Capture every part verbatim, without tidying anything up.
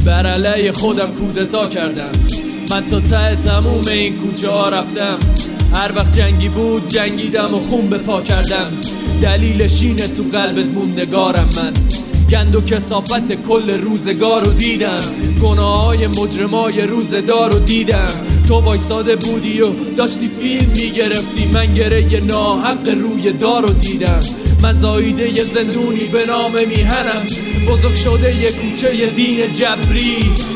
بر علیه خودم کودتا کردم. من تا ته تموم این کوچه ها رفتم. هر وقت جنگی بود جنگیدم و خون به پا کردم. دلیلش اینه تو قلبت موندگارم من. گند و کثافت کل روزگار رو دیدم. گناه های مجرمای روزدار رو دیدم. تو وایساده بودی و داشتی فیلم میگرفتی. من گره ناحق روی دار رو دیدم. من زاییده یه زندونی به نام میهنم. بزرگ شده یه کوچه دین جبری.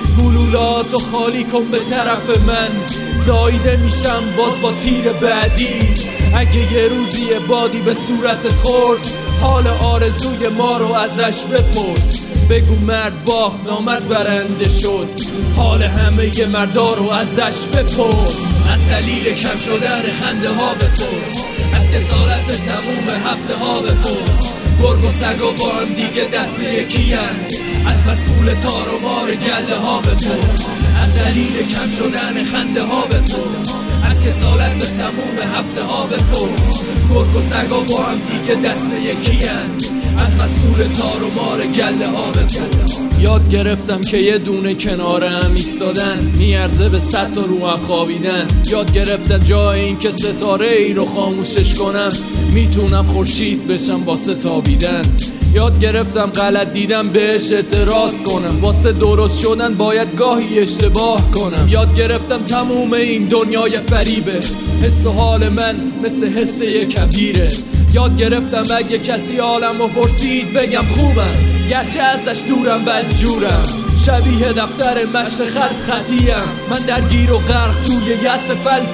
گلولاتو خالی کن به طرف من. زاییده میشم باز با تیر بعدی. اگه یه روزی بادی به صورتت خورد، حال آرزوی ما رو ازش بپرس. بگو مرد باخت نامرد برنده شد. حال همه ی مردا رو ازش بپرس. از دلیل کم شدن خنده ها بپرس. از کسالت تموم هفته ها بپرس. گرگ و سگ و با هم دیگه دست به یکی‌اند. از مسئول تار و مار گله ها بپرس. از دلیل کم شدن خنده ها بپرس. از کسالت تموم هفته ها بپرس. گرگ و سگ و با هم دیگه دست به یکی‌اند. از مسئول تار و مار گله ها بپرس. یاد گرفتم که یه دونه کنارم ایستادن میارزه به صد تا رو هم خوابیدن. یاد گرفتم جای این که ستاره ای رو خاموشش کنم میتونم خورشید بشم واسه تابیدن. یاد گرفتم غلط دیدم بهش اعتراض کنم. واسه درست شدن باید گاهی اشتباه کنم. یاد گرفتم تموم این دنیای فریبه. حس و حال من مثل حس یک کبیره. یاد گرفتم اگه کسی حالمو پرسید بگم خوبم، گرچه ازش دورم بدجورم. شبیه دفتر مشق خط خطیم. من درگیر و غرق توی یأس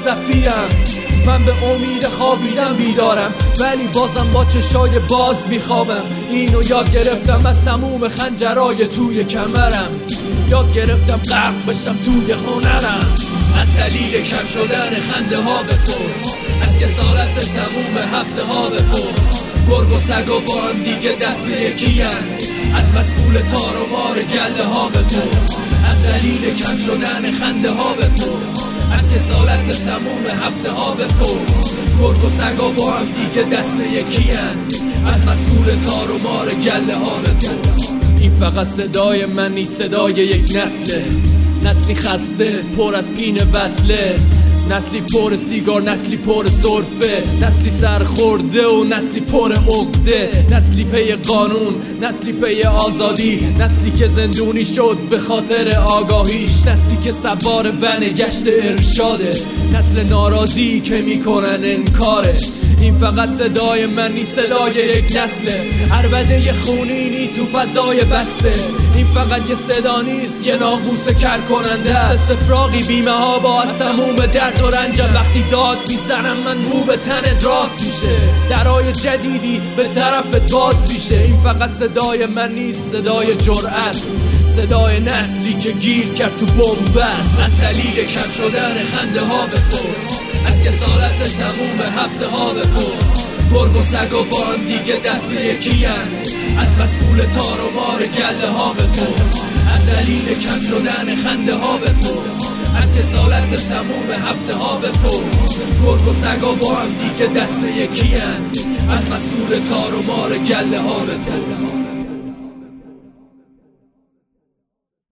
فلسفیم. من به امید خوابیدن بیدارم، ولی بازم با چشای باز میخوابم. اینو یاد گرفتم از تموم خنجرای توی کمرم. یاد گرفتم غرق بشم توی هنرم. از دلیل کم شدن خنده ها بپرس. از کسالت تموم هفته ها بپرس. گرگ و سگ و با هم دیگه دست به یکی‌اند. از مسئول تار و مار گله ها بپرس. از دلیل کم شدن خنده ها بپرس. از کسالت تموم هفته ها بپرس. گرگ و سگ و با هم دیگه دست به یکی‌اند. از مسئول تار و مار گله ها بپرس. این فقط صدای من نیست، صدای یک نسله. نسلی خسته پر از پین وصله. نسلی پر سیگار، نسلی پر سرفه. نسلی سرخورده و نسلی پر عقده. نسلی پی قانون، نسلی پی آزادی. نسلی که زندونی شد به خاطر آگاهیش. نسلی که سوار ون گشت ارشاده. نسل ناراضی که میکنن انکارش. این فقط صدای من نیست، صدای یک نسله. عربده خونینی تو فضای بسته. این فقط یه صدا نیست، یه ناقوس کر کننده است. سفراغی بیمه ها با از تموم درد و رنجم. وقتی داد میزنم من مو به تنت راست میشه. درای جدیدی به طرفت باز میشه. این فقط صدای من نیست، صدای جرأت. صدای نسلی که گیر کرد تو بن‌بست. از دلیل کم شدن خنده ها بپرس. از کسالت تموم هفته ها بپرس. گرگ و سگ و با هم دیگه دست به یکی‌اند. از مسئول تار و مار گله ها بپرس. از دلیل کم شدن خنده ها بپرس. از کسالت تموم هفته ها بپرس. گرگ و سگ و با هم دیگه دست به یکی‌اند. از مسئول تار و مار گله ها بپرس.